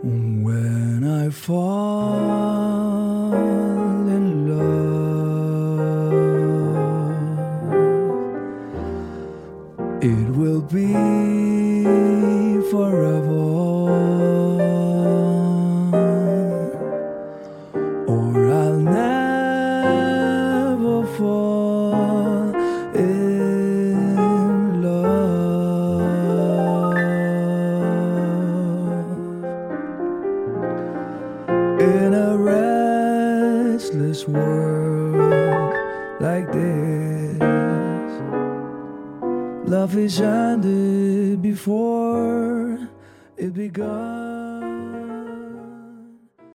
When I fall in love, it will be forever, or I'll never fall in love. In a restless world like this, love is ended before it begun.